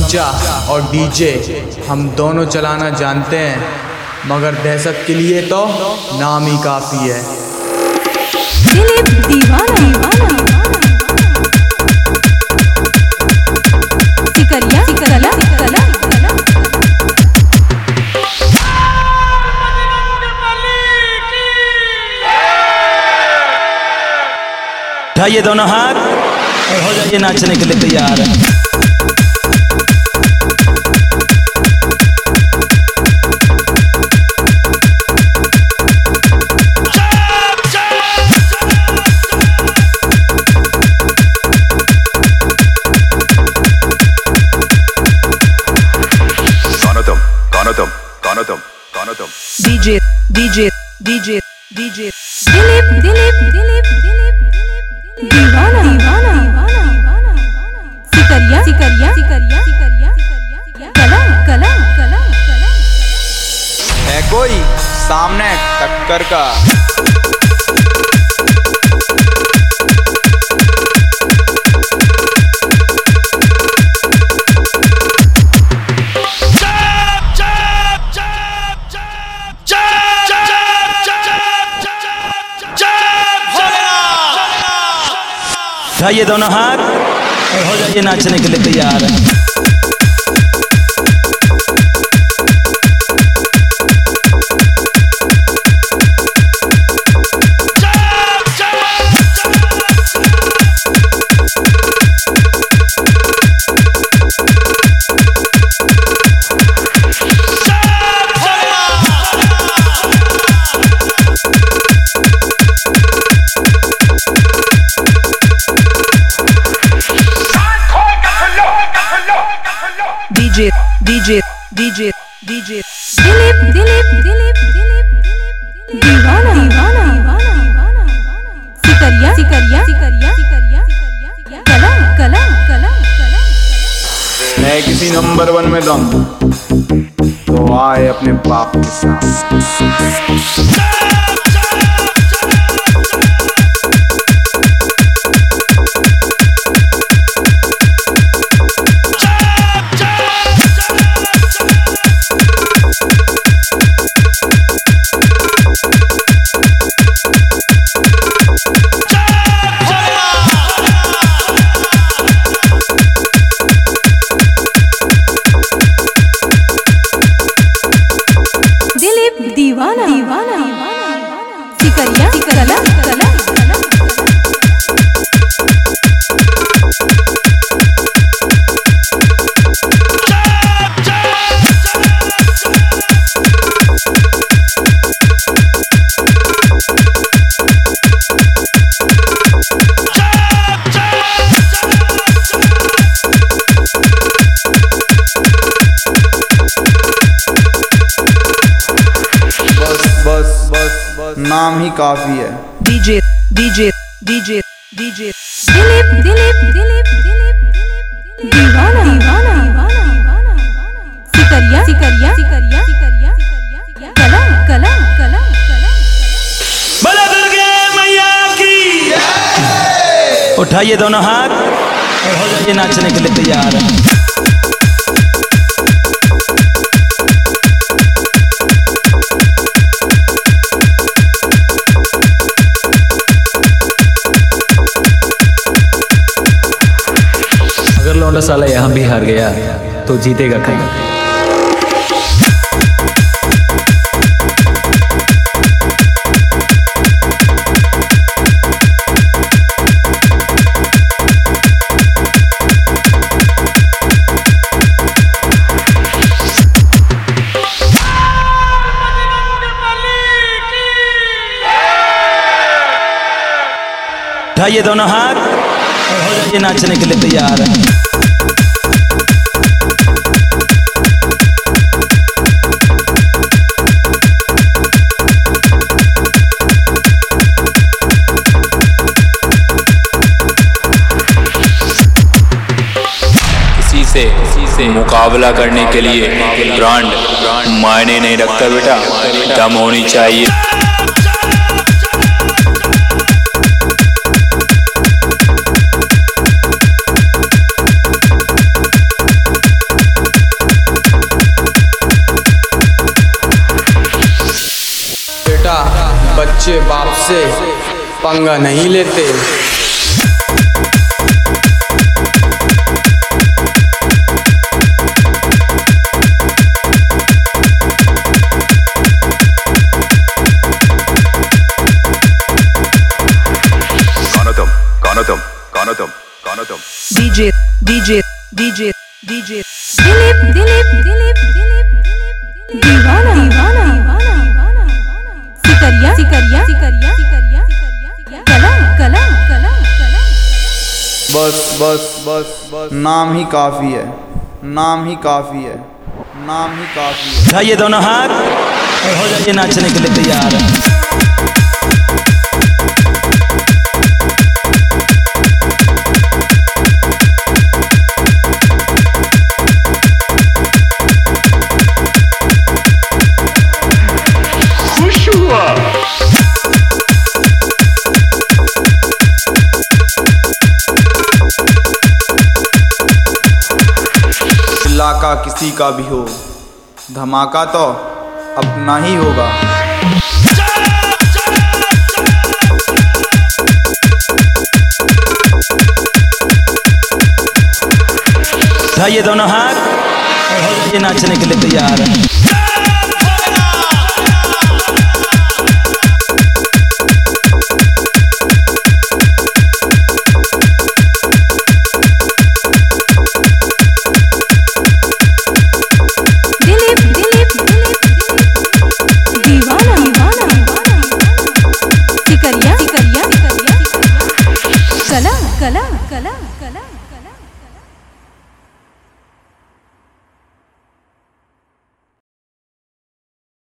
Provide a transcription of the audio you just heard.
तमंचा और डीजे हम दोनों चलाना जानते हैं, मगर दहशत के लिए तो नाम ही काफ़ी है। दिलीप दीवाना सिकरिया कला कला उठाइए दोनों हाथ और हो जाइए नाचने के लिए तैयार। DJ DJ DJ DJ Dilip Dilip Dilip Dilip दीवाना दीवाना सिकरिया सिकरिया सिकरिया सिकरिया कला कला कला है कोई सामने टक्कर का? उठाइए दोनों हाथ और हो जाइए नाचने के लिए तैयार। DJ DJ DJ DJ Dilip Dilip Dilip Dilip दीवाना दीवाना सिकरिया सिकरिया सिकरिया सिकरिया कला कला कला है किसी नंबर 1 में दम तो आए अपने बाप के साथ। दीवाना दीवाना सिकरिया कला कला नाम ही काफी है। DJ DJ DJ DJ Dilip Dilip Dilip Dilip दीवाना दीवाना सिकरिया सिकरिया सिकरिया सिकरिया कला कला कला बोलो दुर्गे मैया की। उठाइए दोनों हाथ और हो जाइए नाचने के लिए तैयार। अगर लौंडा साला यहाँ भी हार गया तो जीतेगा कहीं। उठाइए दोनों हाथ और हो जाइए नाचने के लिए तैयार। किसी से मुकाबला करने के लिए ब्रांड मायने नहीं रखता बेटा, दम होनी चाहिए। पंगा नहीं लेते। DJ दिलीप दीवाना सिकरिया कला बस नाम ही काफी है, नाम ही काफी है। उठाइए दोनों हाथ और हो जाइए नाचने के लिए तैयार। इलाका किसी का भी हो, धमाका तो अपना ही होगा। उठाइए दोनों हाथ और हो जाइए नाचने के लिए तैयार।